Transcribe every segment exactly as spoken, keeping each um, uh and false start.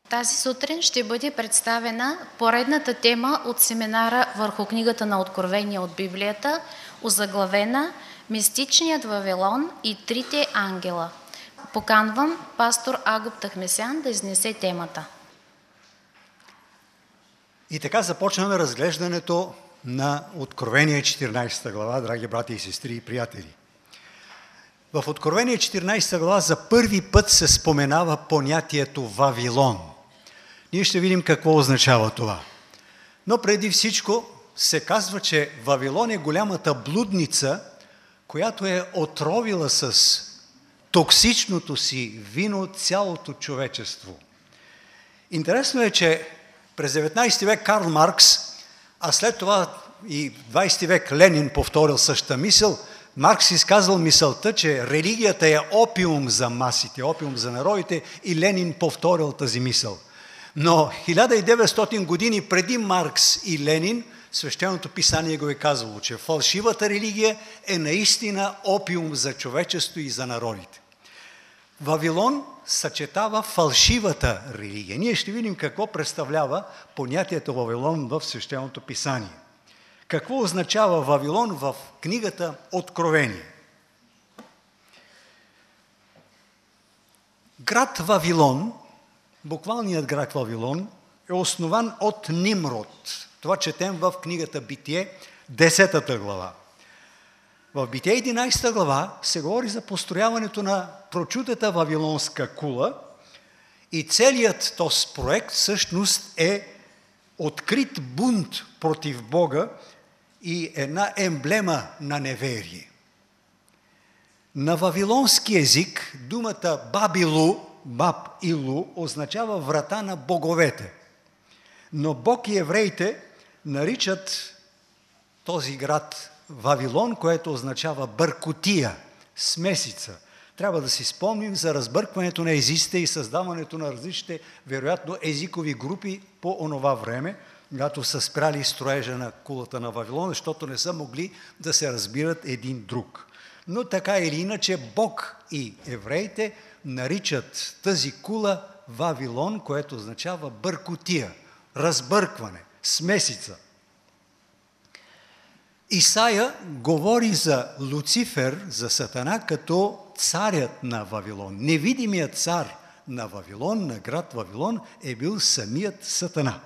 Тази сутрин ще бъде представена поредната тема от семинара върху книгата на Откровение от Библията, озаглавена «Мистичният Вавилон и трите ангела». Поканвам пастор Агуп Тахмесян да изнесе темата. И така започваме разглеждането на Откровение четиринадесета глава, драги брати и сестри и приятели. В Откровение четиринадесета глава за първи път се споменава понятието Вавилон. Ние ще видим какво означава това. Но преди всичко се казва, че Вавилон е голямата блудница, която е отровила с токсичното си вино цялото човечество. Интересно е, че през деветнадесети век Карл Маркс, а след това и двадесети век Ленин повторил същата мисъл, Маркс изказал мисълта, че религията е опиум за масите, опиум за народите, и Ленин повторил тази мисъл. Но хиляда и деветстотин години преди Маркс и Ленин, Свещеното писание го е казало, че фалшивата религия е наистина опиум за човечество и за народите. Вавилон съчетава фалшивата религия. Ние ще видим какво представлява понятието Вавилон в Свещеното писание. Какво означава Вавилон в книгата Откровение? Град Вавилон, буквалният град Вавилон, е основан от Нимрод. Това четем в книгата Битие, десета глава. В Битие единадесета глава се говори за построяването на прочутата вавилонска кула и целият този проект всъщност е открит бунт против Бога и една емблема на неверие. На вавилонски език думата Бабилу, Баб Илу, означава врата на боговете. Но Бог и евреите наричат този град Вавилон, което означава бъркотия, смесица. Трябва да си спомним за разбъркването на езиците и създаването на различните, вероятно, езикови групи по онова време, когато са спряли строежа на кулата на Вавилон, защото не са могли да се разбират един друг. Но така или иначе Бог и евреите наричат тази кула Вавилон, което означава бъркотия, разбъркване, смесица. Исаия говори за Луцифер, за Сатана, като царят на Вавилон. Невидимият цар на Вавилон, на град Вавилон, е бил самият Сатана.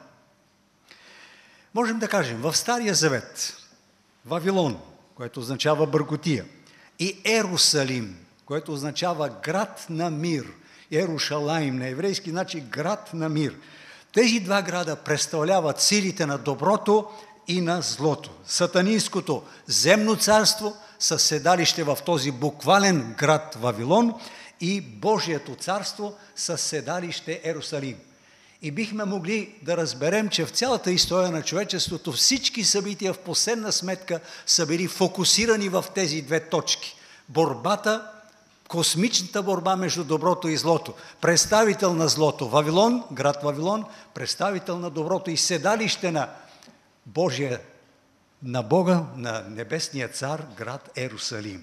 Можем да кажем, в Стария завет Вавилон, което означава бъркотия, и Ерусалим, което означава град на мир, Ерушалаим на еврейски, значи град на мир. Тези два града представляват силите на доброто и на злото. Сатанинското земно царство със седалище в този буквален град Вавилон и Божието царство със седалище Ерусалим. И бихме могли да разберем, че в цялата история на човечеството всички събития в последна сметка са били фокусирани в тези две точки. Борбата, космичната борба между доброто и злото. Представител на злото Вавилон, град Вавилон, представител на доброто и седалище на Божия, на Бога, на небесния цар, град Ерусалим.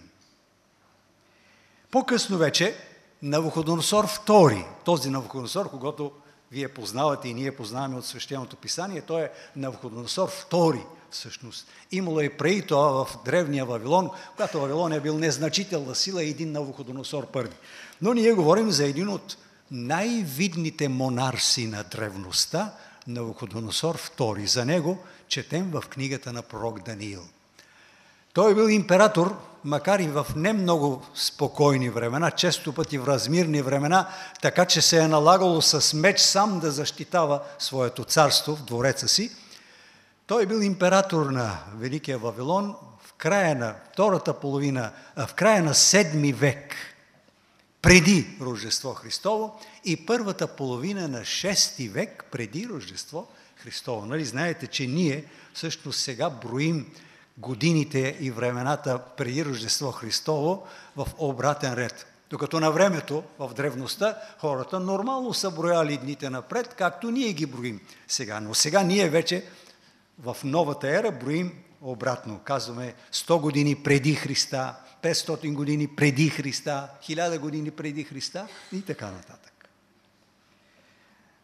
По-късно вече Навуходоносор втори, този Навуходоносор, когато вие познавате и ние познаваме от Свещеното писание, той е Навуходоносор втори всъщност. Имало и преди това в древния Вавилон, когато Вавилон е бил незначителна сила, един Навуходоносор първи. Но ние говорим за един от най-видните монарси на древността, Навуходоносор втори. За него четем в книгата на пророк Даниил. Той е бил император, макар и в не много спокойни времена, често пъти в размирни времена, така че се е налагало с меч сам да защитава своето царство в двореца си. Той е бил император на Великия Вавилон в края на втората половина, в края на седми век, преди Рождество Христово, и първата половина на шести век преди Рождество Христово. Нали знаете, че ние всъщност сега броим годините и времената преди Рождество Христово в обратен ред. Докато на времето, в древността, хората нормално са брояли дните напред, както ние ги броим сега. Но сега ние вече в новата ера броим обратно. Казваме сто години преди Христа, петстотин години преди Христа, хиляда години преди Христа и така нататък.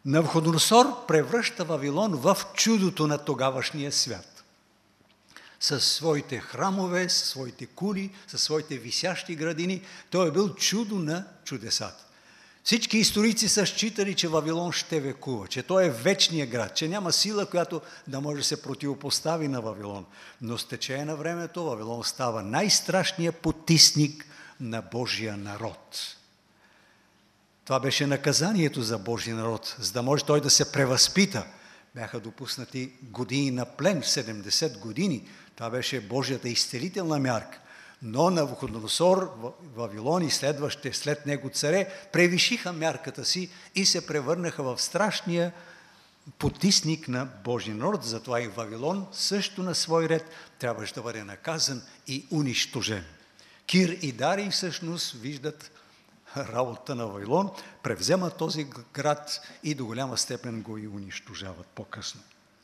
Навуходоносор превръща Вавилон в чудото на тогавашния свят. Със своите храмове, със своите кули, със своите висящи градини, той е бил чудо на чудесата. Всички историци са считали, че Вавилон ще векува, че той е вечният град, че няма сила, която да може да се противопостави на Вавилон. Но с течение на времето Вавилон става най-страшният потисник на Божия народ. Това беше наказанието за Божия народ, за да може той да се превъзпита. Бяха допуснати години на плен, седемдесет години. Това беше Божията изцелителна мярка. Но Навуходоносор, Вавилон и следващите след него царе превишиха мярката си и се превърнаха в страшния потисник на Божия народ. Затова и Вавилон също на свой ред трябваше да бъде наказан и унищожен. Кир и Дарий всъщност виждат работа на Вавилон, превземат този град и до голяма степен го и унищожават по-късно.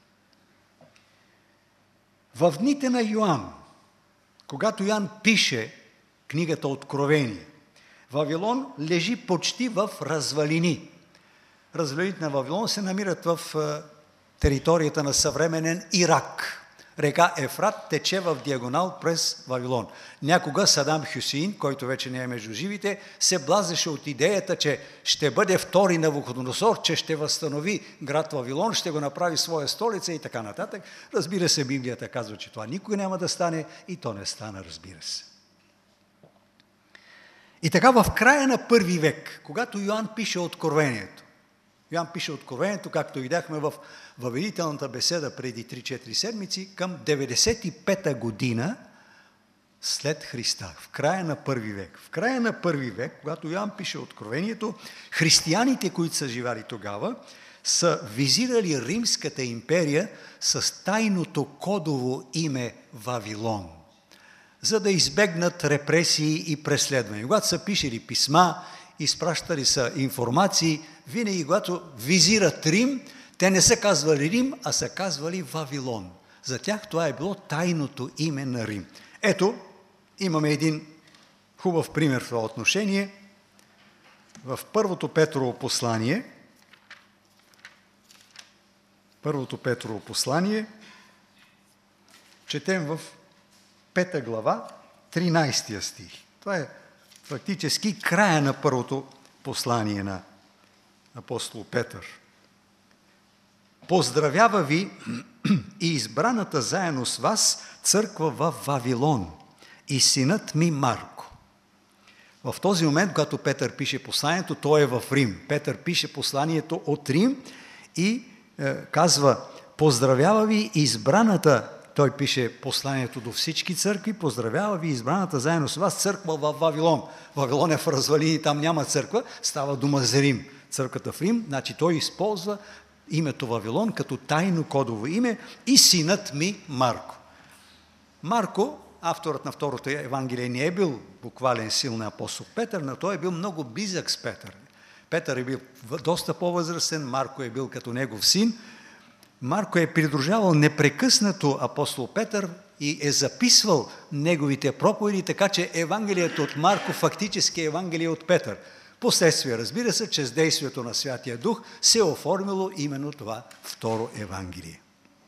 В дните на Йоан, когато Йоан пише книгата Откровение, Вавилон лежи почти в развалини. Развалините на Вавилон се намират в територията на съвременен Ирак. Река Ефрат тече в диагонал през Вавилон. Някога Садам Хюсеин, който вече не е между живите, се блазеше от идеята, че ще бъде втори Навуходоносор, че ще възстанови град Вавилон, ще го направи своя столица и така нататък. Разбира се, Библията казва, че това никога няма да стане и то не стана, разбира се. И така в края на първи век, когато Йоан пише Откровението, Йоан пише Откровението, както видяхме в въведителната беседа преди три-четири седмици, към деветдесет и пета година след Христа, в края на първи век. В края на първи век, когато Йоан пише Откровението, християните, които са живяли тогава, са визирали Римската империя с тайното кодово име Вавилон, за да избегнат репресии и преследвания. Когато са пишели писма, изпращали са информации, винаги когато визират Рим, те не са казвали Рим, а са казвали Вавилон. За тях това е било тайното име на Рим. Ето, имаме един хубав пример в това отношение. В първото Петрово послание, първото Петрово послание, четем в пета глава, тринайсети стих. Това е фактически края на първото послание на апостол Петър. Поздравява ви и избраната заедно с вас църква в Вавилон и синът ми Марко. В този момент, когато Петър пише посланието, той е в Рим. Петър пише посланието от Рим и е, казва: поздравява ви избраната, той пише посланието до всички църкви, поздравява ви избраната заедно с вас църква в Вавилон. Вавилон е в развалини, там няма църква, става дума за Рим. Църквата в Рим, значи той използва името Вавилон като тайно кодово име и синът ми Марко. Марко, авторът на второто Евангелие, не е бил буквален син на апостол Петър, но той е бил много близък с Петър. Петър е бил доста по-възрастен, Марко е бил като негов син. Марко е придружавал непрекъснато апостол Петър и е записвал неговите проповеди, така че Евангелието от Марко фактически е Евангелие от Петър. Последствие, разбира се, че с действието на Святия Дух се е оформило именно това второ Евангелие.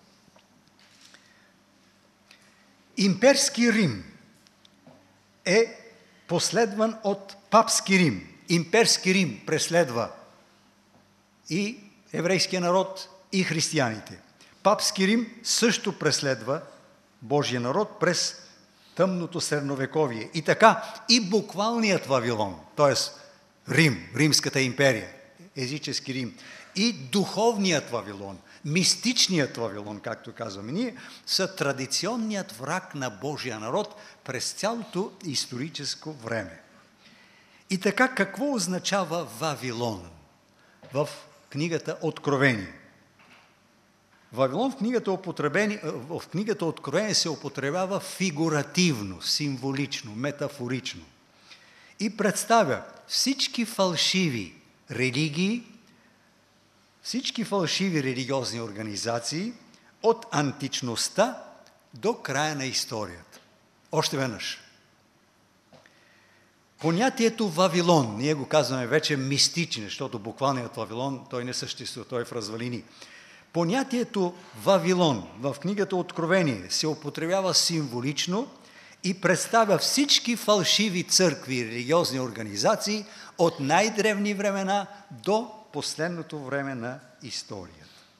Имперски Рим е последван от папски Рим. Имперски Рим преследва и еврейския народ, и християните. Папски Рим също преследва Божия народ през тъмното средновековие. И така, и буквалният Вавилон, т.е. Рим, Римската империя, езически Рим, и духовният Вавилон, мистичният Вавилон, както казваме ние, са традиционният враг на Божия народ през цялото историческо време. И така, какво означава Вавилон в книгата Откровение? Вавилон в книгата, в книгата Откровение се употребява фигуративно, символично, метафорично и представя всички фалшиви религии, всички фалшиви религиозни организации от античността до края на историята. Още веднъж. Понятието Вавилон, ние го казваме вече мистичен, защото буквалният Вавилон, той не съществува, той е в развалини. Понятието Вавилон в книгата Откровение се употребява символично и представя всички фалшиви църкви и религиозни организации от най-древни времена до последното време на историята.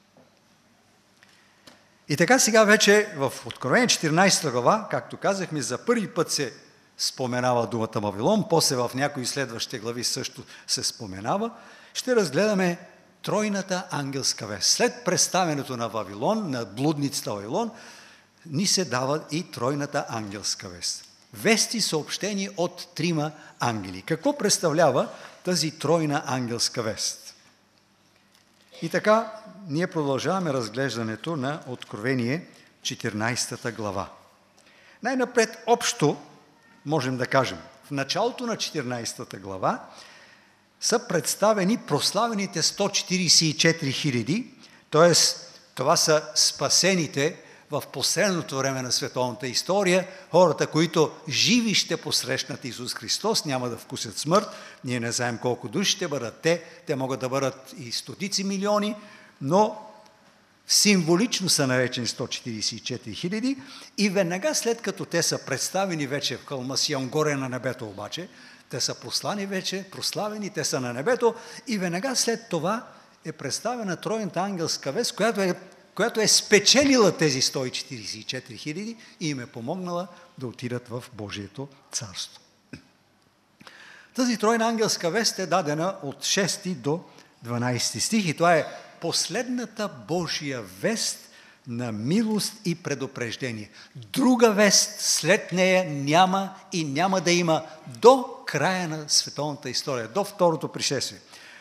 И така сега вече в Откровение четиринадесета глава, както казахме, за първи път се споменава думата Вавилон, после в някои следващи глави също се споменава, ще разгледаме тройната ангелска вест. След представянето на Вавилон, на блудницата Вавилон, ни се дава и тройната ангелска вест. Вести съобщени от трима ангели. Какво представлява тази тройна ангелска вест? И така, ние продължаваме разглеждането на Откровение четиринадесета глава. Най-напред общо можем да кажем, в началото на четиринадесета глава са представени прославените сто четиридесет и четири хиляди, т.е. това са спасените в последното време на световната история, хората, които живи ще посрещнат Исус Христос, няма да вкусят смърт, ние не знаем колко души ще бъдат те, те могат да бъдат и стотици милиони, но символично са наречени сто четиридесет и четири хиляди и веднага след като те са представени вече в хълма Сион, горе на небето обаче, те са послани вече, прославени, те са на небето и веднага след това е представена тройната ангелска вест, която е, която е спечелила тези сто четиридесет и четири хиляди и им е помогнала да отидат в Божието царство. Тази тройна ангелска вест е дадена от шести до дванадесети стих и това е последната Божия вест на милост и предупреждение. Друга вест след нея няма и няма да има до края на световната история, до второто пришествие.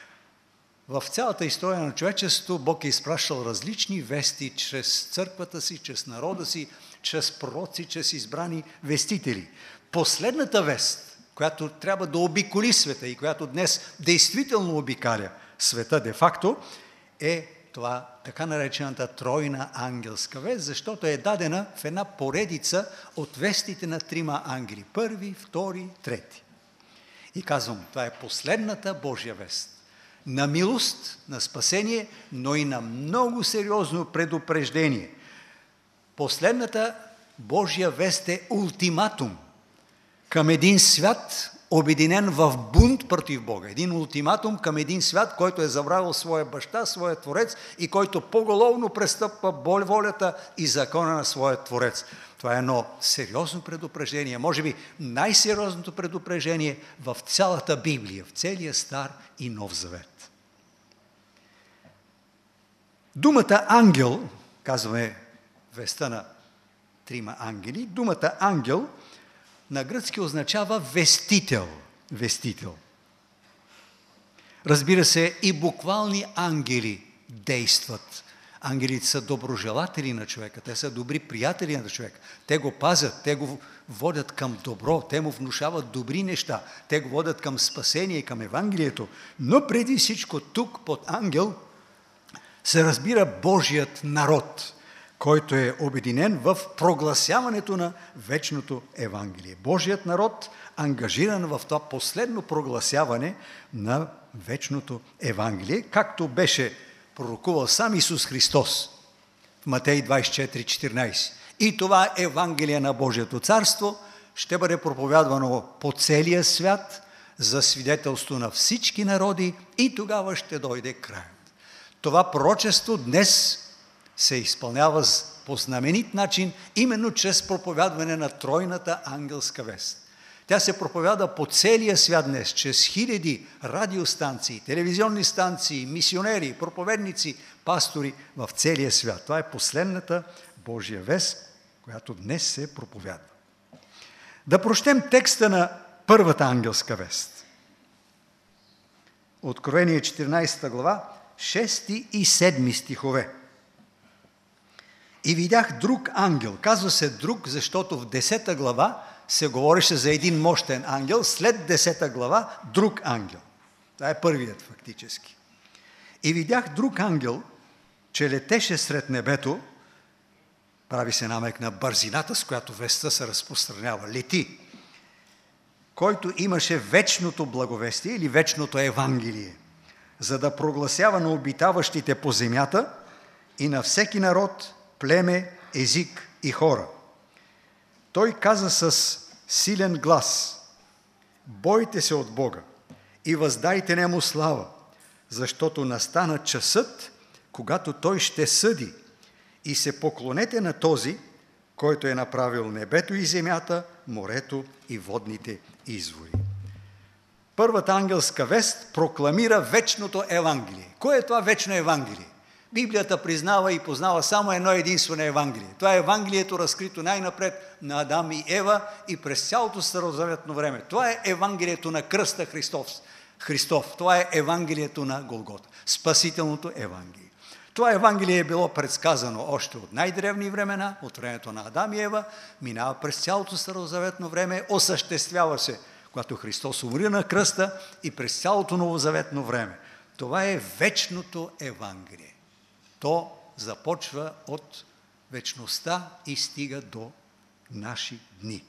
В цялата история на човечеството Бог е изпращал различни вести чрез църквата си, чрез народа си, чрез пророци, чрез избрани вестители. Последната вест, която трябва да обиколи света и която днес действително обикаля света де-факто, е това така наречената тройна ангелска вест, защото е дадена в една поредица от вестите на трима ангели. Първи, втори, трети. И казвам, това е последната Божия вест. На милост, на спасение, но и на много сериозно предупреждение. Последната Божия вест е ултиматум към един свят, обединен в бунт против Бога. Един ултиматум към един свят, който е забравил своя баща, своя творец и който поголовно престъпва волята и закона на своя творец. Това е едно сериозно предупреждение, може би най-сериозното предупреждение в цялата Библия, в целия Стар и Нов Завет. Думата ангел, казваме веста на трима ангели, думата ангел на гръцки означава вестител. Вестител. Разбира се, и буквални ангели действат. Ангелите са доброжелатели на човека, те са добри приятели на човека. Те го пазят, те го водят към добро, те му внушават добри неща, те го водят към спасение и към Евангелието. Но преди всичко тук под ангел се разбира Божият народ, който е обединен в прогласяването на вечното Евангелие. Божият народ, ангажиран в това последно прогласяване на вечното Евангелие, както беше пророкувал сам Исус Христос в Матей двадесет и четири четиринадесет. И това Евангелие на Божието царство ще бъде проповядвано по целия свят за свидетелство на всички народи и тогава ще дойде краят. Това пророчество днес се изпълнява по знаменит начин, именно чрез проповядване на тройната ангелска вест. Тя се проповяда по целия свят днес, чрез хиляди радиостанции, телевизионни станции, мисионери, проповедници, пастори в целия свят. Това е последната Божия вест, която днес се проповядва. Да прочетем текста на първата ангелска вест. Откровение четиринадесета глава, шести и седми стихове. И видях друг ангел. Казва се друг, защото в десета глава се говореше за един мощен ангел, след десета глава друг ангел. Това е първият фактически. И видях друг ангел, че летеше сред небето, прави се намек на бързината, с която вестта се разпространява, лети, който имаше вечното благовестие или вечното Евангелие, за да прогласява на обитаващите по земята и на всеки народ, племе, език и хора. Той каза с силен глас: бойте се от Бога и въздайте нему слава, защото настана часът, когато Той ще съди, и се поклонете на този, който е направил небето и земята, морето и водните извори. Първата ангелска вест прокламира вечното Евангелие. Кое е това вечно Евангелие? Библията признава и познава само едно единствено Евангелие. Това е Евангелието, разкрито най-напред на Адам и Ева и през цялото старозаветно време. Това е Евангелието на кръста Христов. Христов. Това е Евангелието на Голгота. Спасителното Евангелие. Това Евангелие е било предсказано още от най-древни времена, от времето на Адам и Ева, минава през цялото старозаветно време, осъществява се, когато Христос умри на кръста, и през цялото новозаветно време. Това е вечното Евангелие. То започва от вечността и стига до наши дни.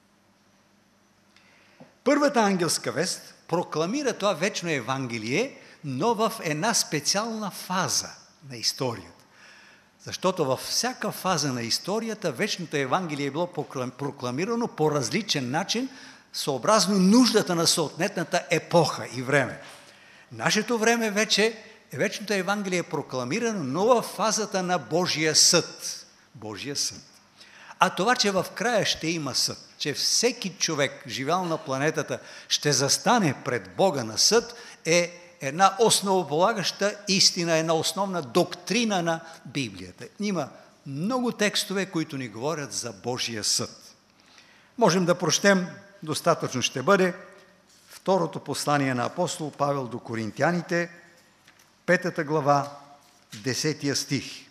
Първата ангелска вест прокламира това вечно Евангелие, но в една специална фаза на историята. Защото във всяка фаза на историята вечното Евангелие е било прокламирано по различен начин, съобразно нуждата на съответната епоха и време. Нашето време вече, вечното Евангелие е прокламирано, но в фазата на Божия съд. Божия съд. А това, че в края ще има съд, че всеки човек, живял на планетата, ще застане пред Бога на съд, е една основополагаща истина, една основна доктрина на Библията. Има много текстове, които ни говорят за Божия съд. Можем да прочетем, достатъчно ще бъде, второто послание на апостол Павел до Коринтяните, петата глава, десетия стих.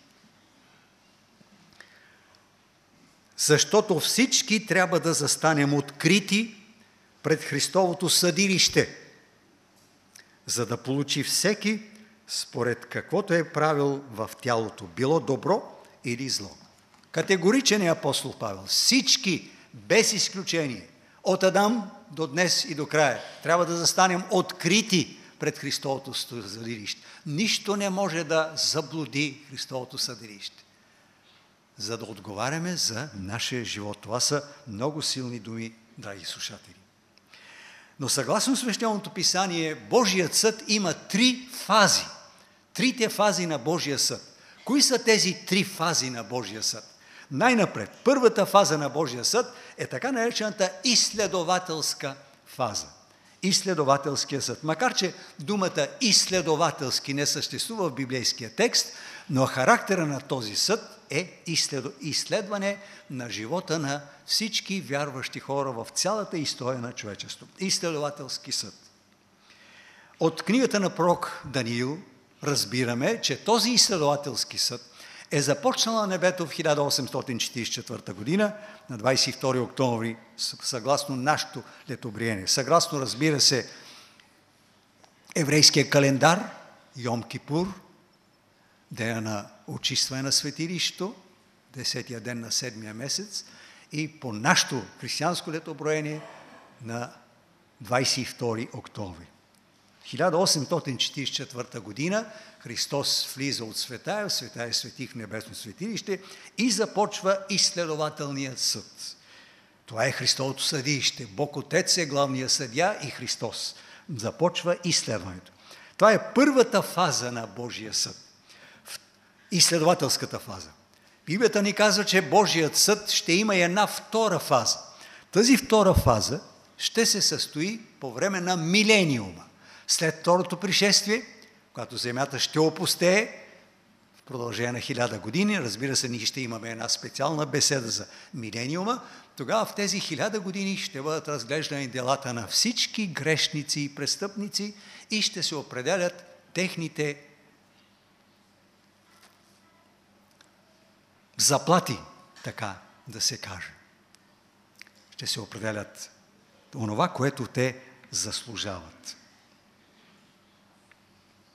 Защото всички трябва да застанем открити пред Христовото съдилище, за да получи всеки според каквото е правил в тялото, било добро или зло. Категоричен е апостол Павел. Всички, без изключение, от Адам до днес и до края, трябва да застанем открити пред Христовото съдилище. Нищо не може да заблуди Христовото съдилище, за да отговаряме за нашия живот. Това са много силни думи, драги слушатели. Но съгласно Свещеното писание, Божият съд има три фази. Трите фази на Божия съд. Кои са тези три фази на Божия съд? Най-напред, първата фаза на Божия съд е така наречената изследователска фаза. Изследователския съд. Макар че думата изследователски не съществува в библейския текст, но характера на този съд е изследване на живота на всички вярващи хора в цялата история на човечеството. Изследователски съд. От книгата на пророк Даниил разбираме, че този изследователски съд е започнал на небето в хиляда осемстотин четиридесет и четвърта година, на двадесет и втори октомври, съгласно нашето летобриение. Съгласно, разбира се, еврейския календар, Йом Кипур, деня на очистване на светилището, десетия ден на седмия месец, и по нашето християнско летоброение на двадесет и втори октомври. хиляда осемстотин четиридесет и четвърта година Христос влиза от Светая, в Светая светих в небесно светилище и започва изследователният съд. Това е Христовото съдилище. Бог Отец е главният съдия и Христос. Започва изследването. Това е първата фаза на Божия съд. Изследователската фаза. Библията ни казва, че Божият съд ще има и една втора фаза. Тази втора фаза ще се състои по време на милениума. След второто пришествие, когато земята ще опустее в продължение на хиляда години, разбира се, ние ще имаме една специална беседа за милениума, тогава в тези хиляда години ще бъдат разглеждани делата на всички грешници и престъпници и ще се определят техните заплати, така да се каже. Ще се определят онова, което те заслужават.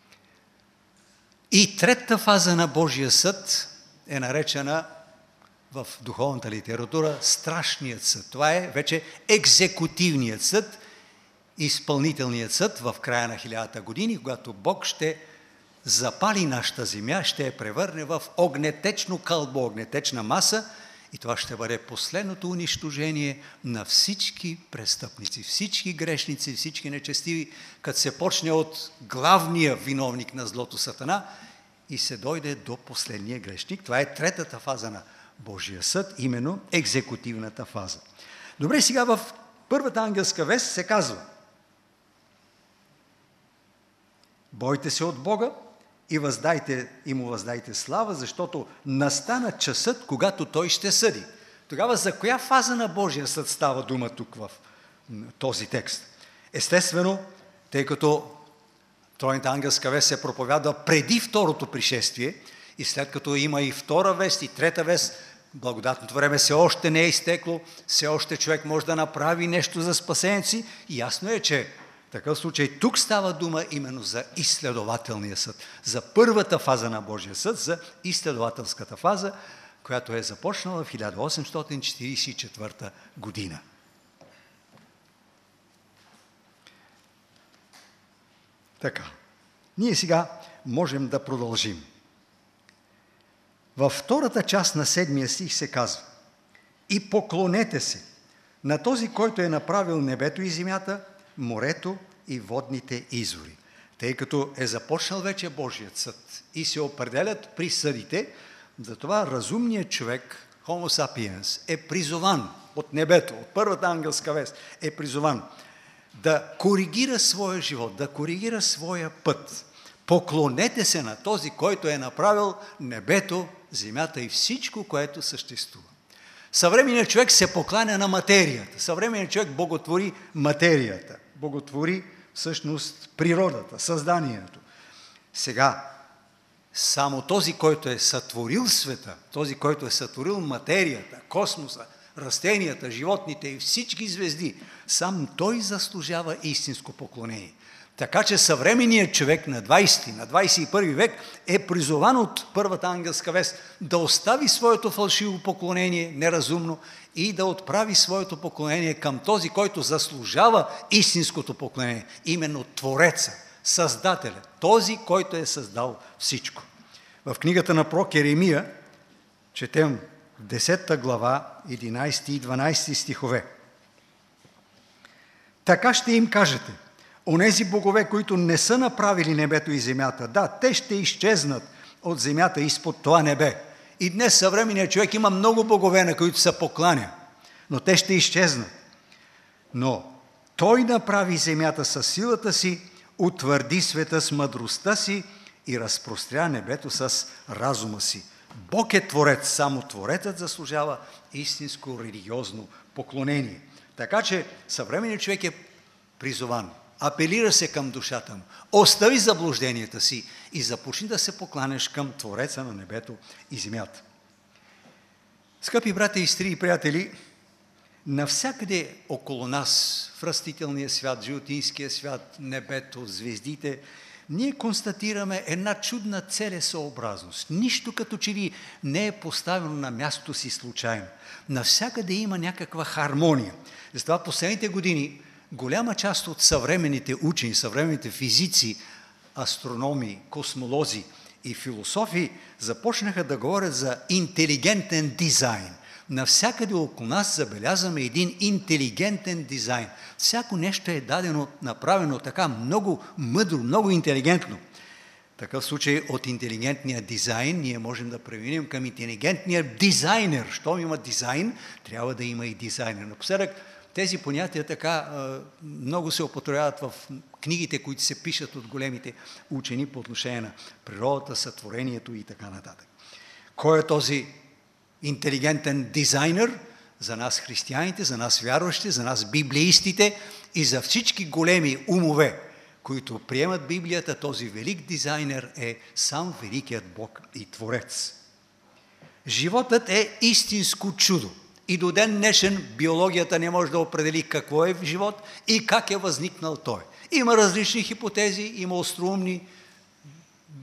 И третата фаза на Божия съд е наречена в духовната литература страшният съд. Това е вече екзекутивният съд, изпълнителният съд в края на хилядата години, когато Бог ще запали нашата земя, ще я превърне в огнетечно кълбо, огнетечна маса и това ще бъде последното унищожение на всички престъпници, всички грешници, всички нечестиви, като се почне от главния виновник на злото Сатана и се дойде до последния грешник. Това е третата фаза на Божия съд, именно екзекутивната фаза. Добре, сега в първата ангелска вест се казва: бойте се от Бога и, въздайте, и му въздайте слава, защото настана часът, когато той ще съди. Тогава за коя фаза на Божия съд става дума тук в този текст? Естествено, тъй като тройната ангелска вест се проповядва преди второто пришествие и след като има и втора вест и трета вест, благодатното време все още не е изтекло, все още човек може да направи нещо за спасението си и ясно е, че в такъв случай тук става дума именно за изследователния съд, за първата фаза на Божия съд, за изследователската фаза, която е започнала в хиляда осемстотин четиридесет и четвърта година. Така, ние сега можем да продължим. Във втората част на седмия стих се казва: и поклонете се на този, който е направил небето и земята, морето и водните извори. Тъй като е започнал вече Божият съд и се определят присъдите, затова разумният човек, Homo sapiens, е призован от небето, от първата ангелска вест, е призован да коригира своя живот, да коригира своя път. Поклонете се на този, който е направил небето, земята и всичко, което съществува. Съвременният човек се покланя на материята. Съвременният човек боготвори материята. Боготвори всъщност природата, създанието. Сега, само този, който е сътворил света, този, който е сътворил материята, космоса, растенията, животните и всички звезди, сам той заслужава истинско поклонение. Така че съвременният човек на двадесети, на двадесет и първи век е призован от първата ангелска вест да остави своето фалшиво поклонение, неразумно, и да отправи своето поклонение към този, който заслужава истинското поклонение, именно Твореца, Създателя, този, който е създал всичко. В книгата на пророк Еремия четем десета глава, единадесети и дванадесети стихове. Така ще им кажете: онези богове, които не са направили небето и земята, да, те ще изчезнат от земята изпод това небе. И днес съвременният човек има много богове, на които се покланя, но те ще изчезнат. Но той направи земята със силата си, утвърди света с мъдростта си и разпростря небето с разума си. Бог е Творец, само Творецът заслужава истинско религиозно поклонение. Така че съвременният човек е призован. Апелира се към душата му. Остави заблужденията си и започни да се покланяш към Твореца на небето и земята. Скъпи брати и сестри и приятели, навсякъде около нас, в растителния свят, животинския свят, небето, звездите, ние констатираме една чудна целесъобразност. Нищо като че ли не е поставено на мястото си случайно. Навсякъде има някаква хармония. Затова последните години голяма част от съвременните учени, съвременните физици, астрономи, космолози и философи започнаха да говорят за интелигентен дизайн. Навсякъде около нас забелязваме един интелигентен дизайн. Всяко нещо е дадено, направено така много мъдро, много интелигентно. В такъв случай от интелигентния дизайн ние можем да преминем към интелигентния дизайнер. Щом има дизайн, трябва да има и дизайнер. Напоследък тези понятия така много се употребяват в книгите, които се пишат от големите учени по отношение на природата, сътворението и така нататък. Кой е този интелигентен дизайнер? За нас християните, за нас вярващите, за нас библеистите и за всички големи умове, които приемат Библията, този велик дизайнер е сам великият Бог и Творец. Животът е истинско чудо. И до ден днешен биологията не може да определи какво е живот и как е възникнал той. Има различни хипотези, има остроумни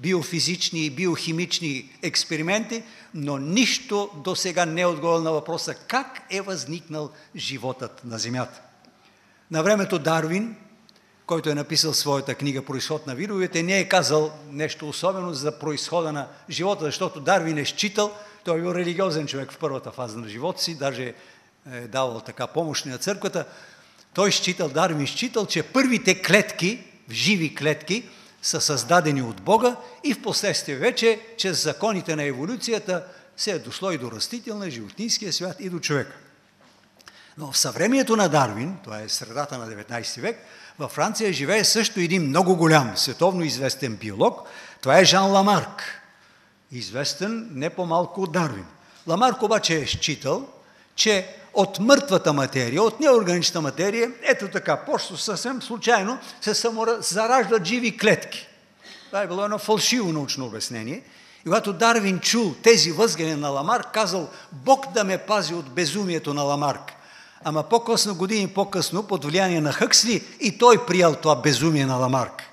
биофизични и биохимични експерименти, но нищо до сега не е отговорил на въпроса как е възникнал животът на Земята. На времето Дарвин, който е написал своята книга «Произход на видовете», не е казал нещо особено за произхода на живота, защото Дарвин е считал, той е бил религиозен човек в първата фаза на живота си, даже е давал така помощ на църквата. Той считал, Дарвин считал, че първите клетки, живи клетки, са създадени от Бога и в последствие вече, чрез законите на еволюцията, се е дошло и до растителния, животинския свят и до човека. Но в съвремието на Дарвин, това е средата на деветнайсети век, във Франция живее също един много голям, световно известен биолог, това е Жан Ламарк, известен не по-малко от Дарвин. Ламарк обаче е считал, че от мъртвата материя, от неорганичната материя, ето така, просто съвсем случайно се зараждат живи клетки. Това е било едно фалшиво научно обяснение. И когато Дарвин чул тези възгледи на Ламарк, казал: Бог да ме пази от безумието на Ламарк. Ама по-късно, години по-късно, под влияние на Хъксли, и той приял това безумие на Ламарк.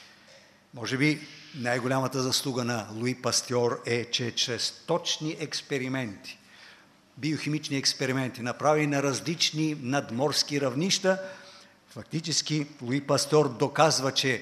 Може би най-голямата заслуга на Луи Пастьор е, че чрез точни експерименти, биохимични експерименти, направени на различни надморски равнища, фактически Луи Пастьор доказва, че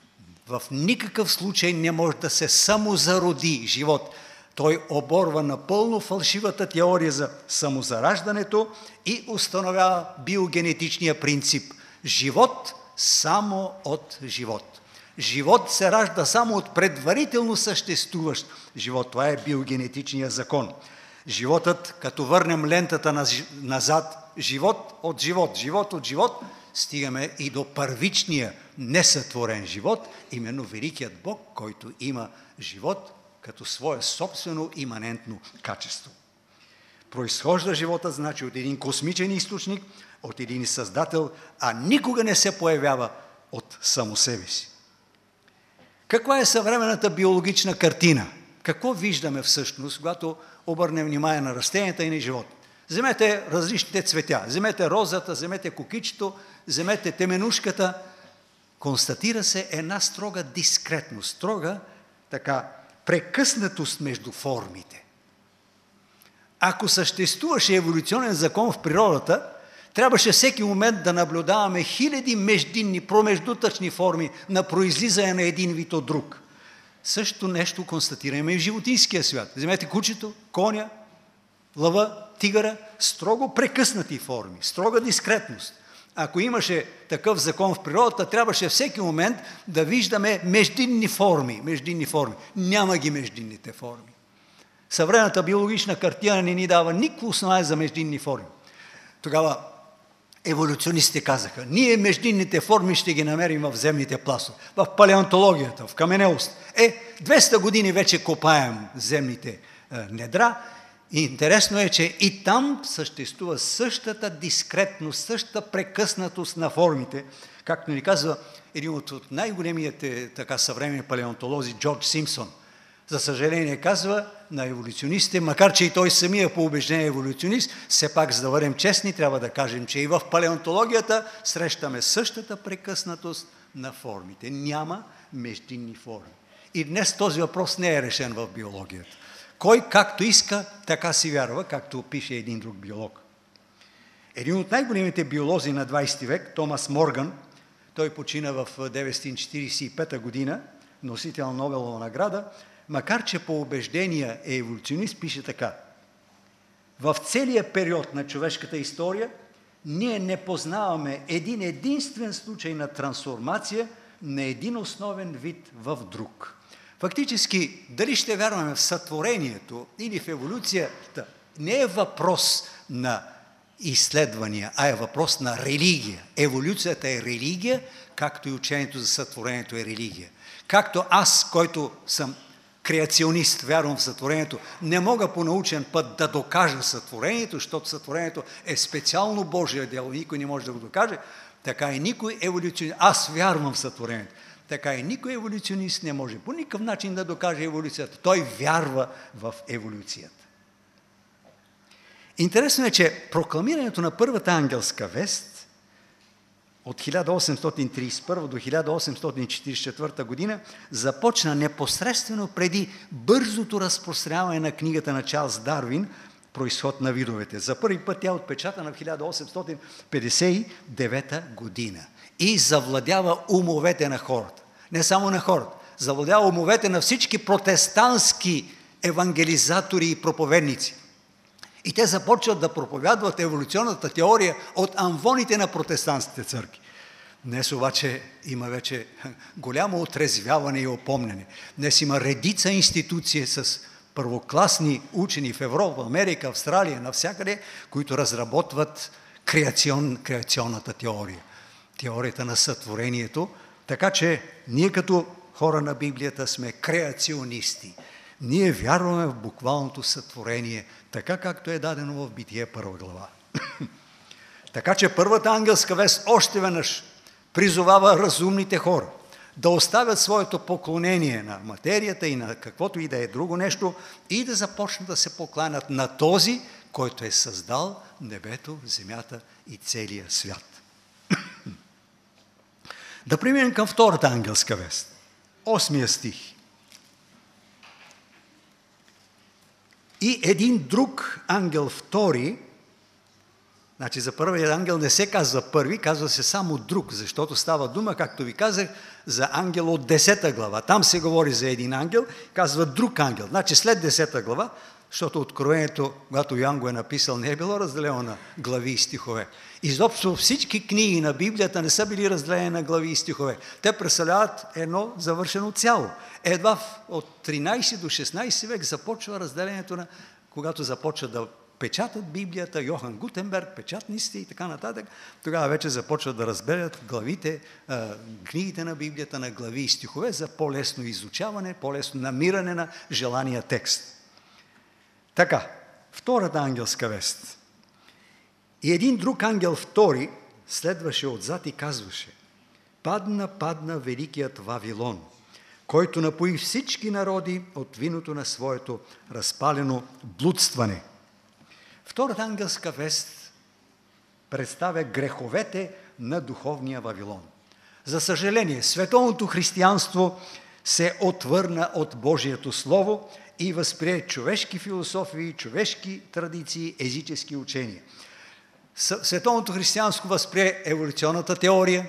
в никакъв случай не може да се самозароди живот. Той оборва напълно фалшивата теория за самозараждането и установява биогенетичния принцип. Живот само от живот. Живот се ражда само от предварително съществуващ живот. Това е биогенетичният закон. Животът, като върнем лентата назад, живот от живот, живот от живот, стигаме и до първичния несътворен живот, именно великият Бог, който има живот като свое собствено иманентно качество. Произхожда живота, значи, от един космичен източник, от един създател, а никога не се появява от само себе си. Каква е съвременната биологична картина? Какво виждаме всъщност, когато обърнем внимание на растенията и на живота? Вземете различните цветя, вземете розата, вземете кукичето, вземете теменушката. Констатира се една строга дискретност, строга така прекъснатост между формите. Ако съществуваше еволюционен закон в природата, трябваше всеки момент да наблюдаваме хиляди междинни, промеждутъчни форми на произлизане на един вид от друг. Също нещо констатираме и в животинския свят. Вземете кучето, коня, лъва, тигъра, строго прекъснати форми, строга дискретност. Ако имаше такъв закон в природата, трябваше всеки момент да виждаме междинни форми. Междинни форми. Няма ги междинните форми. Съвременната биологична картина не ни дава никакво основание за междинни форми. Тогава еволюционистите казаха: ние междинните форми ще ги намерим в земните пластове, в палеонтологията, в каменелост. Е, двеста години вече копаем земните е, недра. И интересно е, че и там съществува същата дискретност, същата прекъснатост на формите, както ни казва един от най-големите така съвременни палеонтолози Джордж Симпсон. За съжаление казва на еволюционистите, макар че и той самия по убеждение еволюционист, все пак, за да бъдем честни, трябва да кажем, че и в палеонтологията срещаме същата прекъснатост на формите. Няма междинни форми. И днес този въпрос не е решен в биологията. Кой както иска, така си вярва, както пише един друг биолог. Един от най-големите биолози на двайсети век, Томас Морган, той почина в деветстотин четирийсет и пета година, носител на Нобелова награда, макар че по убеждения е еволюционист, пише така: в целия период на човешката история ние не познаваме един единствен случай на трансформация на един основен вид в друг. Фактически, дали ще вярваме в сътворението или в еволюцията, не е въпрос на изследвания, а е въпрос на религия. Еволюцията е религия, както и учението за сътворението е религия. Както аз, който съм креационист, вярвам в сътворението, не мога по научен път да докажа сътворението, защото сътворението е специално Божие дело, никой не може да го докаже, така и никой еволюционист, аз вярвам в сътворението, така и никой еволюционист не може по никакъв начин да докаже еволюцията. Той вярва в еволюцията. Интересно е, че прокламирането на първата ангелска вест от хиляда осемстотин тридесет и първа до хиляда осемстотин четиридесет и четвърта година започна непосредствено преди бързото разпространяване на книгата на Чарлз Дарвин "Произход на видовете". За първи път тя е отпечатана в хиляда осемстотин петдесет и девета година и завладява умовете на хората. Не само на хората, завладява умовете на всички протестантски евангелизатори и проповедници. И те започват да проповядват еволюционната теория от амвоните на протестантските църкви. Днес обаче има вече голямо отрезвяване и опомняне. Днес има редица институции с първокласни учени в Европа, Америка, Австралия, навсякъде, които разработват креацион, креационната теория. Теорията на сътворението. Така че ние като хора на Библията сме креационисти. Ние вярваме в буквалното сътворение, така както е дадено в Битие първа глава. Така че първата ангелска вест още веднъж призовава разумните хора да оставят своето поклонение на материята и на каквото и да е друго нещо и да започнат да се покланят на този, който е създал небето, земята и целия свят. Да преминем към втората ангелска вест. Осмия стих. И един друг ангел втори, значи за първият ангел не се казва първи, казва се само друг, защото става дума, както ви казах, за ангел от десета глава. Там се говори за един ангел, казва друг ангел. Значи след десета глава, защото Откровението, когато Йоан го е написал, не е било разделено на глави и стихове. Изобщо всички книги на Библията не са били разделени на глави и стихове. Те представляват едно завършено цяло. Едва от тринайсети до шестнайсети век започва разделението на, когато започва да печатат Библията, Йохан Гутенберг, печатниците и така нататък, тогава вече започват да разберат главите, книгите на Библията на глави и стихове за по-лесно изучаване, по-лесно намиране на желания текст. Така, втората ангелска вест. И един друг ангел втори следваше отзад и казваше: падна, падна великият Вавилон, който напои всички народи от виното на своето разпалено блудстване. Втората ангелска вест представя греховете на духовния Вавилон. За съжаление, световното християнство се отвърна от Божието Слово и възприе човешки философии, човешки традиции, езически учения. Световното християнство възприе еволюционната теория.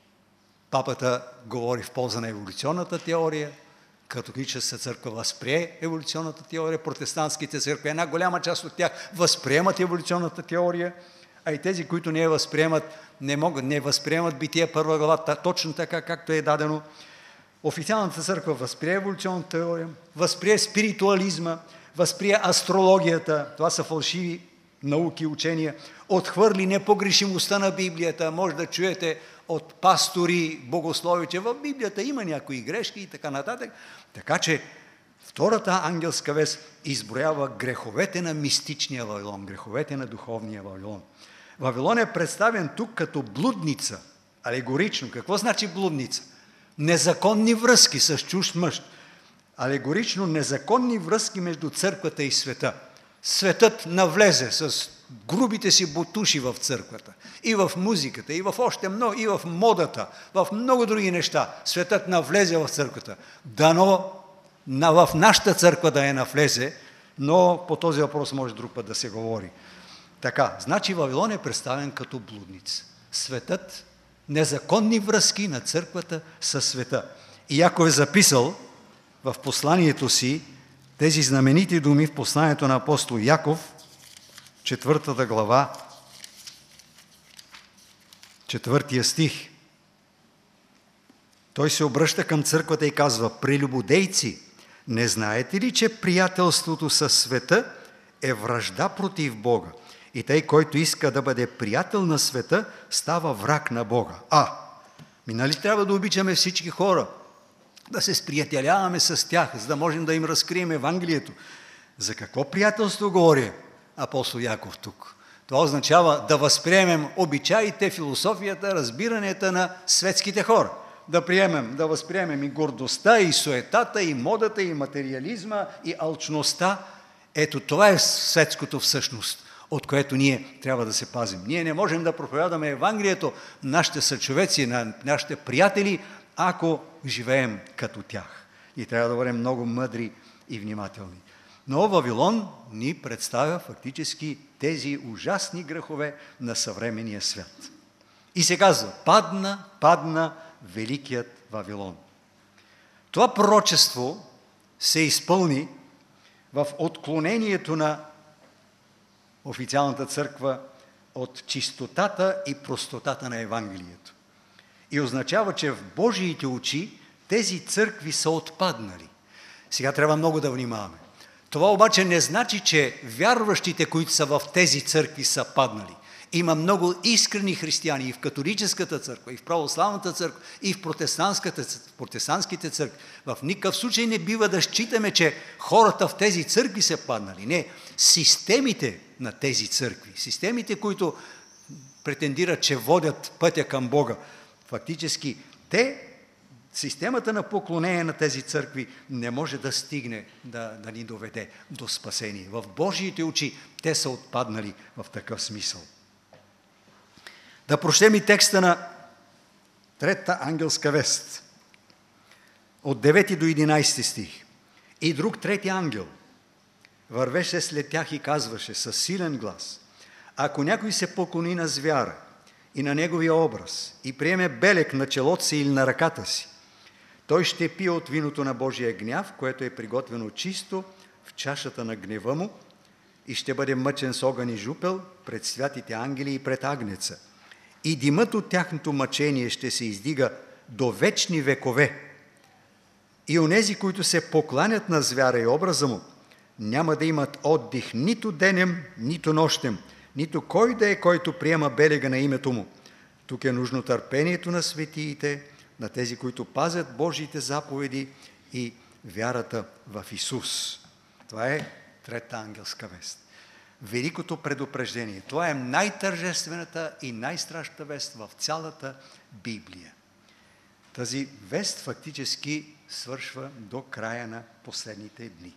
Папата говори в полза на еволюционната теория. Католическата църква възприе еволюционната теория. Протестантските църкви, една голяма част от тях възприемат еволюционната теория, а и тези, които не я възприемат, не могат, не възприемат Битие първа глава точно така, както е дадено. Официалната църква възприе еволюционната теория, възприе спиритуализма, възприе астрологията. Това са фалшиви науки и учения. Отхвърли непогрешимостта на Библията. Може да чуете от пастори, богослови, че в Библията има някои грешки и така нататък. Така че втората ангелска вест изброява греховете на мистичния Вавилон, греховете на духовния Вавилон. Вавилон е представен тук като блудница, алегорично. Какво значи блудница? Незаконни връзки с чужд мъж. Алегорично незаконни връзки между църквата и света. Светът навлезе с грубите си бутуши в църквата, и в музиката, и в още много, и в модата, в много други неща. Светът навлезе в църквата. Дано на, в нашата църква да е навлезе, но по този въпрос може друг път да се говори. Така, значи Вавилон е представен като блудница. Светът, незаконни връзки на църквата със света. И Яков е записал в посланието си тези знаменити думи в посланието на апостол Яков, четвъртата глава, четвъртия стих. Той се обръща към църквата и казва: прелюбодейци, не знаете ли, че приятелството със света е вражда против Бога? И тъй, който иска да бъде приятел на света, става враг на Бога. А, ми нали трябва да обичаме всички хора, да се сприятеляваме с тях, за да можем да им разкрием Евангелието. За какво приятелство говори апостол Яков тук? Това означава да възприемем обичаите, философията, разбиранията на светските хора. Да приемем, да възприемем и гордостта, и суетата, и модата, и материализма, и алчността. Ето това е светското всъщност. от което ние трябва да се пазим. Ние не можем да проповядаме Евангелието на нашите съчовеци, на нашите приятели, ако живеем като тях. И трябва да бъдем много мъдри и внимателни. Но Вавилон ни представя фактически тези ужасни грехове на съвременния свят. И се казва: падна, падна великият Вавилон. Това пророчество се изпълни в отклонението на официалната църква от чистотата и простотата на Евангелието. И означава, че в Божиите очи тези църкви са отпаднали. Сега трябва много да внимаваме. Това обаче не значи, че вярващите, които са в тези църкви, са паднали. Има много искрени християни и в католическата църква, и в православната църква, и в протестантските църкви. В никакъв случай не бива да считаме, че хората в тези църкви са паднали. Не, системите на тези църкви, системите, които претендират, че водят пътя към Бога, фактически те, системата на поклонение на тези църкви не може да стигне да, да ни доведе до спасение. В Божиите очи те са отпаднали в такъв смисъл. Да прочетем и текста на Третата ангелска вест, от девети до единайсети стих. И друг трети ангел вървеше след тях и казваше със силен глас: ако някой се поклони на звяра и на неговия образ и приеме белег на челото си или на ръката си, той ще пие от виното на Божия гняв, което е приготвено чисто в чашата на гнева му, и ще бъде мъчен с огън и жупел пред святите ангели и пред Агнеца. И димът от тяхното мъчение ще се издига до вечни векове. И онези, които се покланят на звяра и образа му, няма да имат отдих нито денем, нито нощем, нито кой да е, който приема белега на името му. Тук е нужно търпението на светиите, на тези, които пазят Божиите заповеди и вярата в Исус. Това е Третата ангелска вест. Великото предупреждение. Това е най-тържествената и най-страшната вест в цялата Библия. Тази вест фактически свършва до края на последните дни.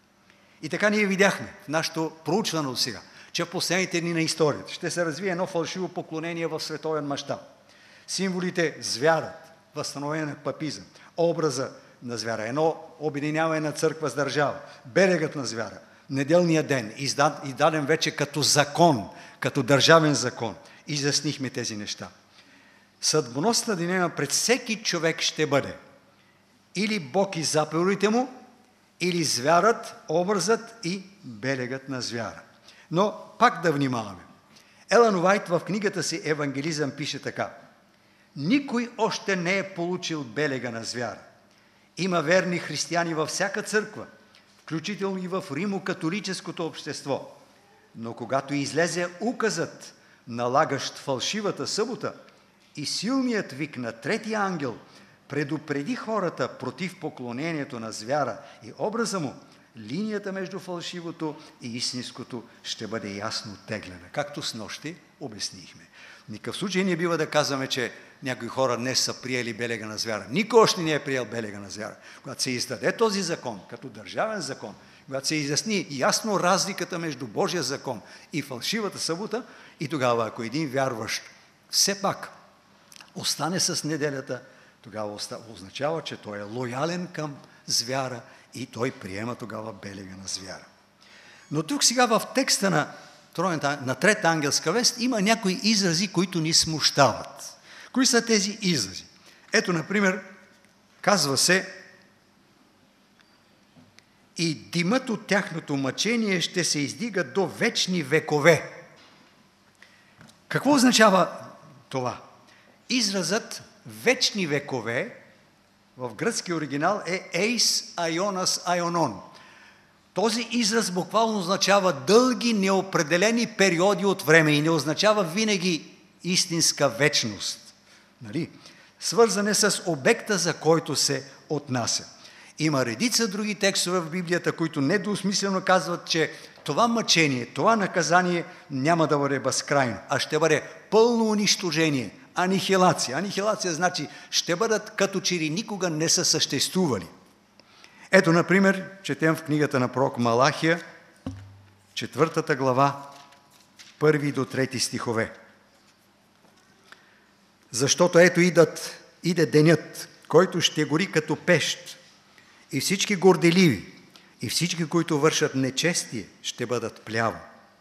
И така ние видяхме в нашето проучване от сега, че в последните дни на историята ще се развие едно фалшиво поклонение в световен мащаб. Символите звярат, възстановен на папизъм, образа на звяра, едно обединяване на църква с държава, берегът на звяра, неделния ден, издаден вече като закон, като държавен закон. Изяснихме тези неща. Съдбоносната дилема пред всеки човек ще бъде или Бог и заповедите му, или звярат, образът и белегът на звяра. Но пак да внимаваме. Елън Уайт в книгата си Евангелизъм пише така: никой още не е получил белега на звяра. Има верни християни във всяка църква, включително и в римо-католическото общество. Но когато излезе указът, налагащ фалшивата събота, и силният вик на третия ангел предупреди хората против поклонението на звяра и образа му, линията между фалшивото и истинското ще бъде ясно теглена, както снощи обяснихме. В никакъв случай не бива да казваме, че някои хора днес са приели белега на звяра. Никой още не е приел белега на звяра. Когато се издаде този закон, като държавен закон, когато се изясни ясно разликата между Божия закон и фалшивата събота, и тогава, ако един вярващ все пак остане с неделята, тогава означава, че той е лоялен към звяра и той приема тогава белега на звяра. Но тук сега в текста на, на Трета ангелска вест има някои изрази, които ни смущават. Кои са тези изрази? Ето, например, казва се: и димът от тяхното мъчение ще се издига до вечни векове. Какво означава това? Изразът вечни векове в гръцки оригинал е eis aionas aionon. Този израз буквално означава дълги неопределени периоди от време и не означава винаги истинска вечност. Нали? Свързане с обекта, за който се отнася. Има редица други текстове в Библията, които недвусмислено казват, че това мъчение, това наказание няма да бъде безкрайно, а ще бъде пълно унищожение, анихилация. Анихилация значи ще бъдат като че ли никога не са съществували. Ето, например, четем в книгата на пророк Малахия, четвъртата глава, първи до трети стихове. Защото ето идат, иде денят, който ще гори като пещ, и всички горделиви, и всички, които вършат нечестие, ще бъдат плява.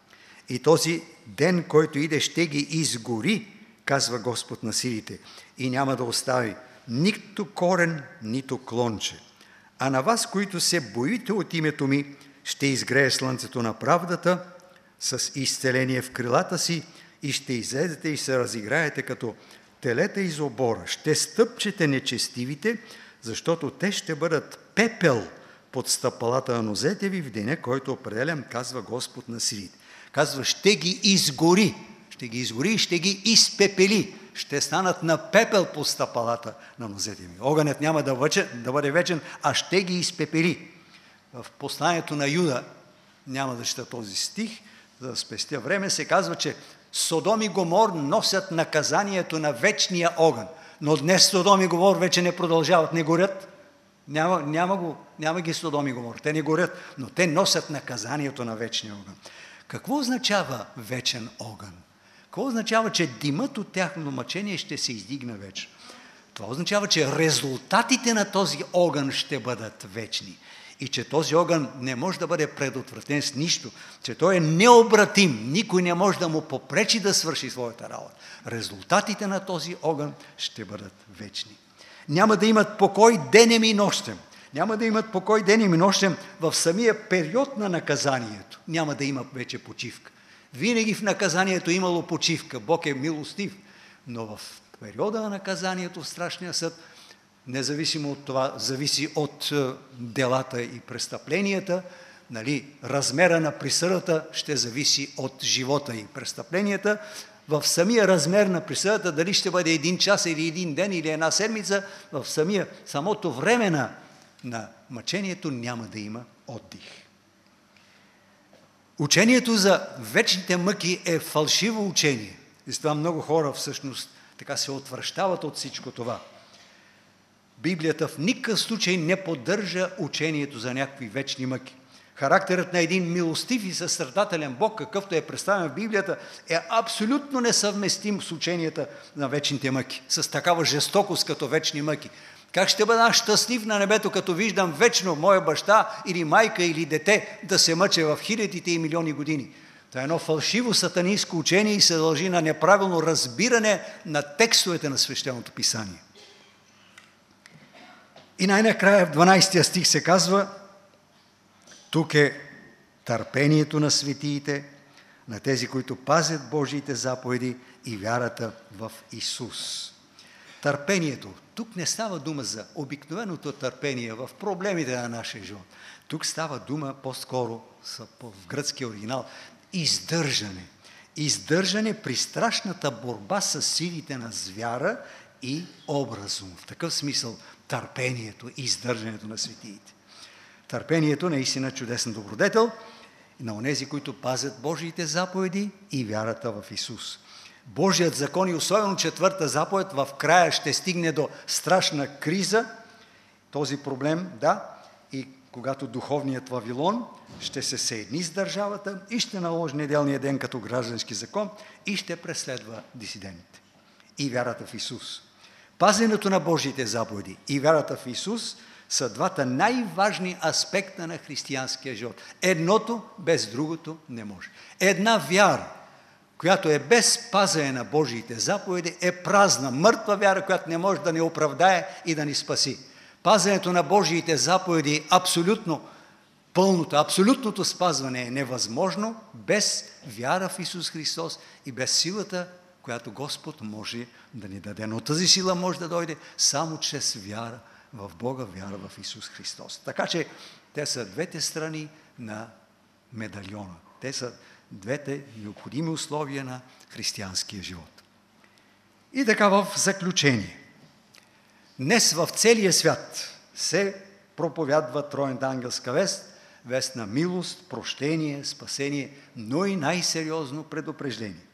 И този ден, който иде, ще ги изгори, казва Господ на силите, и няма да остави нито корен, нито клонче. А на вас, които се боите от името ми, ще изгрее слънцето на правдата с изцеление в крилата си и ще излезете и се разиграете като телета из обора. Ще стъпчете нечестивите, защото те ще бъдат пепел под стъпалата на нозете ви в деня, който определям, казва Господ на силите. Казва, ще ги изгори, ще ги изгори и ще ги изпепели. Ще станат на пепел по стъпалата на нозете ми. Огънят няма да, въче, да бъде вечен, а ще ги изпепели. В посланието на Юда, няма да чета този стих, за да спестя време, се казва, че Содом и Гомор носят наказанието на вечния огън. Но днес Содом и Гомор вече не продължават, не горят. Няма, няма, го, няма ги Содом и Гомор, те не горят, но те носят наказанието на вечния огън. Какво означава вечен огън? Какво означава, че димът от тяхното мъчение ще се издигне вечно? Това означава, че резултатите на този огън ще бъдат вечни и че този огън не може да бъде предотвратен с нищо, че той е необратим, никой не може да му попречи да свърши своята работа. Резултатите на този огън ще бъдат вечни. Няма да имат покой денем и нощем. Няма да имат покой денем и нощем в самия период на наказанието. Няма да има вече почивка. Винаги в наказанието е имало почивка. Бог е милостив. Но в периода на наказанието в страшния съд, независимо от това, зависи от делата и престъпленията, нали, размера на присъдата ще зависи от живота и престъпленията. В самия размер на присъдата, дали ще бъде един час или един ден или една седмица, в самия, самото време на, на мъчението няма да има отдих. Учението за вечните мъки е фалшиво учение. И с това много хора всъщност така се отвръщават от всичко това. Библията в никакъв случай не поддържа учението за някакви вечни мъки. Характерът на един милостив и състрадателен Бог, какъвто е представен в Библията, е абсолютно несъвместим с ученията на вечните мъки, с такава жестокост като вечни мъки. Как ще бъда аз щастлив на небето, като виждам вечно моя баща или майка или дете да се мъче в хилядите и милиони години? Това е едно фалшиво сатанинско учение и се дължи на неправилно разбиране на текстовете на Свещеното писание. И най-накрая в дванадесети стих се казва, тук е търпението на светиите, на тези, които пазят Божиите заповеди и вярата в Исус. Търпението. Тук не става дума за обикновеното търпение в проблемите на нашия живот. Тук става дума по-скоро в гръцкия оригинал издържане. Издържане при страшната борба с силите на звяра и образум. В такъв смисъл търпението и издържането на светиите. Търпението наистина чудесен добродетел на онези, които пазят Божиите заповеди и вярата в Исус. Божият закон и особено четвърта заповед в края ще стигне до страшна криза, този проблем, да, и когато духовният Вавилон ще се съедини с държавата и ще наложи неделния ден като граждански закон и ще преследва дисидентите. И вярата в Исус. Пазенето на Божиите заповеди и вярата в Исус са двата най-важни аспекта на християнския живот. Едното без другото не може. Една вяра, която е без пазене на Божиите заповеди, е празна, мъртва вяра, която не може да ни оправдае и да ни спаси. Пазенето на Божиите заповеди, абсолютно пълното, абсолютното спазване е невъзможно без вяра в Исус Христос и без силата, която Господ може да ни даде. Но тази сила може да дойде само чрез вяра в Бога, вяра в Исус Христос. Така че те са двете страни на медальона. Те са двете необходими условия на християнския живот. И така в заключение. Днес в целия свят се проповядва тройната ангелска вест, вест на милост, прощение, спасение, но и най-сериозно предупреждение.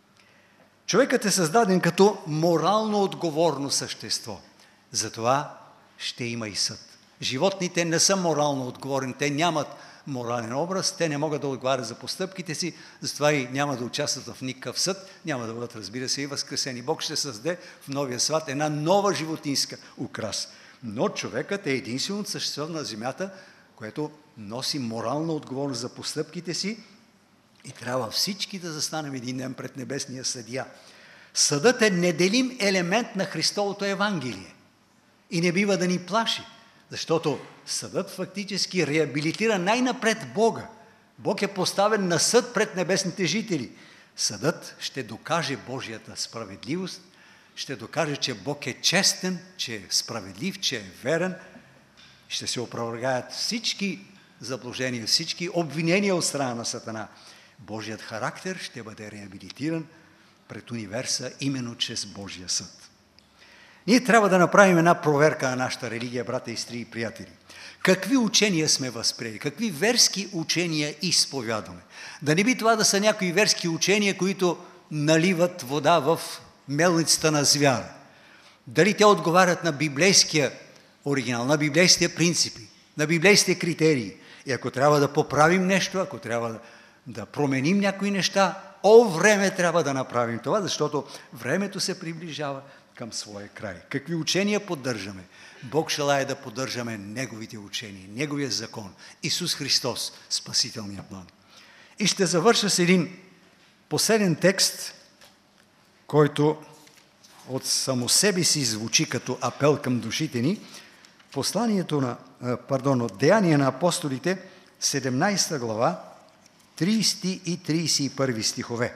Човекът е създаден като морално отговорно същество. Затова ще има и съд. Животните не са морално отговорни, те нямат морален образ, те не могат да отговарят за постъпките си, затова и няма да участват в никакъв съд, няма да бъдат, разбира се, и възкресени. Бог ще създаде в новия свят една нова животинска украс. Но човекът е единственото същество на земята, което носи морална отговорност за постъпките си и трябва всички да застанем един ден пред небесния съдия. Съдът е неделим елемент на Христовото Евангелие и не бива да ни плаши, защото съдът фактически реабилитира най-напред Бога. Бог е поставен на съд пред небесните жители. Съдът ще докаже Божията справедливост, ще докаже, че Бог е честен, че е справедлив, че е верен. Ще се опровергаят всички заблуждения, всички обвинения от страна на Сатана. Божият характер ще бъде реабилитиран пред универса именно чрез Божия съд. Ние трябва да направим една проверка на нашата религия, брата и сестри и приятели. Какви учения сме възприели? Какви верски учения изповядваме? Да не би това да са някои верски учения, които наливат вода в мелницата на звяра? Дали те отговарят на библейския оригинал, на библейските принципи, на библейските критерии? И ако трябва да поправим нещо, ако трябва да променим някои неща, о, време трябва да направим това, защото времето се приближава към своя край. Какви учения поддържаме? Бог желае да поддържаме Неговите учения, Неговия закон, Исус Христос, спасителния план. И ще завърша с един последен текст, който от само себе си звучи като апел към душите ни. Посланието на, пардон, от Деяния на апостолите, седемнадесета глава, тридесети и тридесет и първи стихове.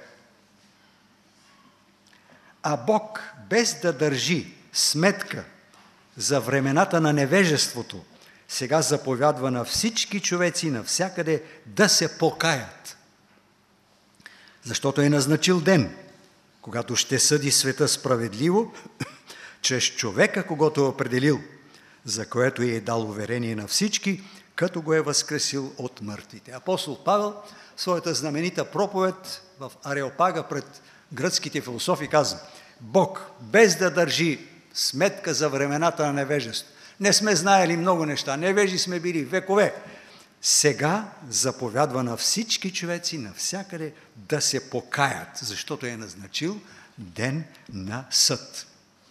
А Бог, без да държи сметка за времената на невежеството, сега заповядва на всички човеци навсякъде да се покаят. Защото е назначил ден, когато ще съди света справедливо, чрез човека, когото е определил, за което е дал уверение на всички, като го е възкресил от мъртвите. Апостол Павел в своята знаменита проповед в Ареопага пред гръцките философи казва: Бог, без да държи сметка за времената на невежество, не сме знаели много неща, невежи сме били векове, сега заповядва на всички човеци навсякъде да се покаят, защото е назначил ден на съд.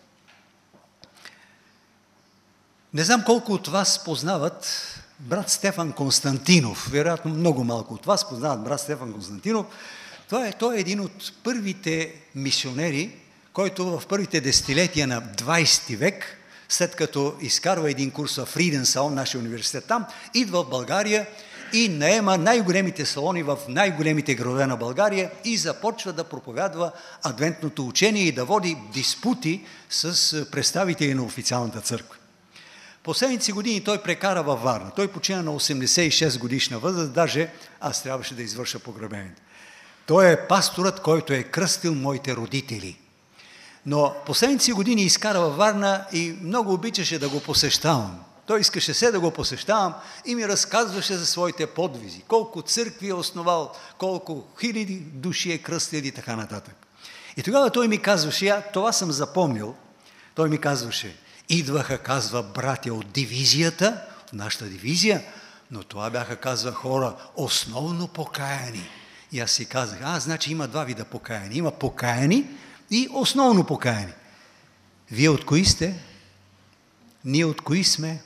Не знам колко от вас познават брат Стефан Константинов. Вероятно много малко от вас познават брат Стефан Константинов. Той е, той е един от първите мисионери, който в първите десетилетия на двадесети век, след като изкарва един курс в Риденсаун, нашия университет там, идва в България и наема най-големите салони в най-големите градове на България и започва да проповядва адвентното учение и да води диспути с представители на официалната църква. Последните си години той прекара във Варна. Той почина на осемдесет и шест годишна възраст, даже аз трябваше да извърша погребението. Той е пасторът, който е кръстил моите родители. Но последните си години изкара във Варна и много обичаше да го посещавам. Той искаше се да го посещавам и ми разказваше за своите подвизи. Колко църкви е основал, колко хиляди души е кръстил и така нататък. И тогава той ми казваше, а това съм запомнил, той ми казваше: идваха, казва, братя от дивизията, от нашата дивизия, но това бяха, казва, хора основно покаяни. И аз си казах, а, значи има два вида покаяни. Има покаяни и основно покаяни. Вие от кои сте? Ние от кои сме?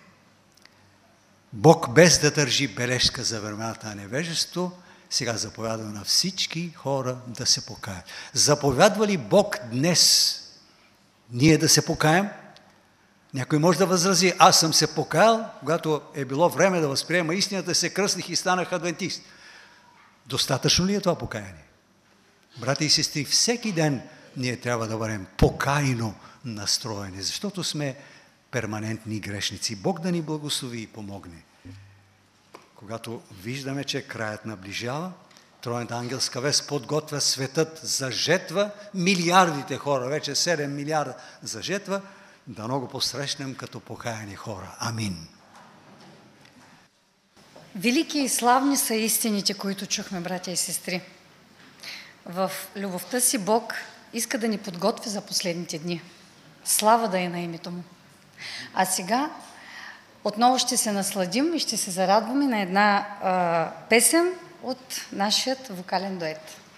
Бог, без да държи бележка за времената на невежество, сега заповядва на всички хора да се покаят. Заповядва ли Бог днес ние да се покаем? Някой може да възрази, аз съм се покаял, когато е било време да възприема истината, се кръстих и станах адвентист. Достатъчно ли е това покаяние? Брати и сестри, всеки ден ние трябва да бъдем покайно настроени, защото сме перманентни грешници. Бог да ни благослови и помогне. Когато виждаме, че краят наближава, Тройната ангелска вест подготвя светът за жетва, милиардите хора, вече седем милиарда за жетва, да много посрещнем като покаяни хора. Амин. Велики и славни са истините, които чухме, братя и сестри. В любовта си Бог иска да ни подготви за последните дни. Слава да е на името Му. А сега отново ще се насладим и ще се зарадваме на една а, песен от нашият вокален дует.